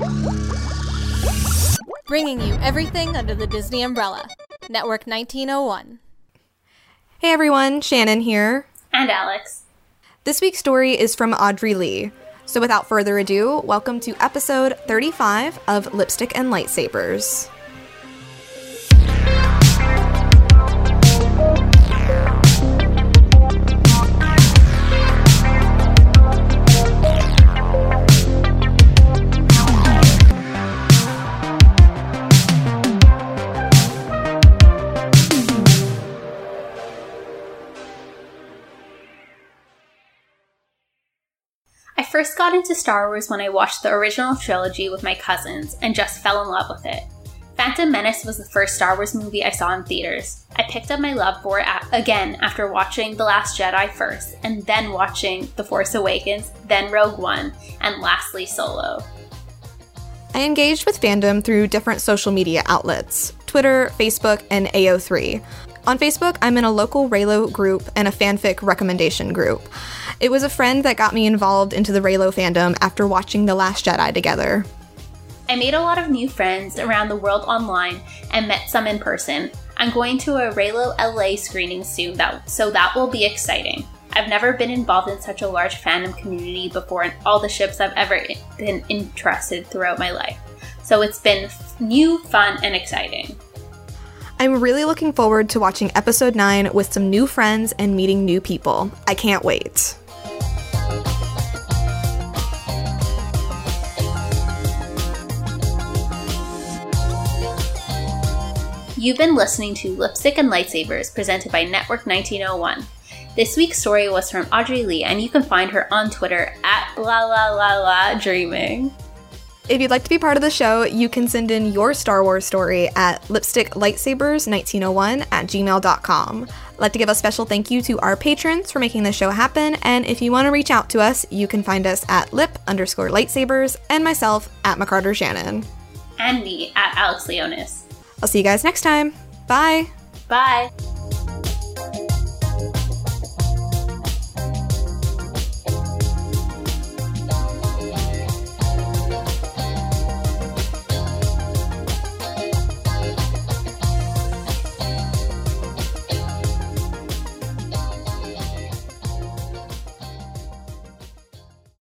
Bringing you everything under the Disney umbrella. Network 1901. Hey everyone, Shannon here. And Alex. This week's story is from Audrey Lee. So without further ado, welcome to episode 35 of Lipstick and Lightsabers. I first got into Star Wars when I watched the original trilogy with my cousins and just fell in love with it. Phantom Menace was the first Star Wars movie I saw in theaters. I picked up my love for it again after watching The Last Jedi first, and then watching The Force Awakens, then Rogue One, and lastly Solo. I engaged with fandom through different social media outlets, Twitter, Facebook, and AO3. On Facebook, I'm in a local Reylo group and a fanfic recommendation group. It was a friend that got me involved into the Reylo fandom after watching The Last Jedi together. I made a lot of new friends around the world online and met some in person. I'm going to a Reylo LA screening soon, so that will be exciting. I've never been involved in such a large fandom community before in all the ships I've ever been interested throughout my life. So it's been new, fun, and exciting. I'm really looking forward to watching episode 9 with some new friends and meeting new people. I can't wait. You've been listening to Lipstick and Lightsabers, presented by Network 1901. This week's story was from Audrey Lee, and you can find her on Twitter at @LaLaLaLaDreaming. If you'd like to be part of the show, you can send in your Star Wars story at lipsticklightsabers1901@gmail.com. I'd like to give a special thank you to our patrons for making this show happen, and if you want to reach out to us, you can find us at lip_lightsabers and myself at McCarter Shannon. And me at Alex Leonis. I'll see you guys next time. Bye! Bye!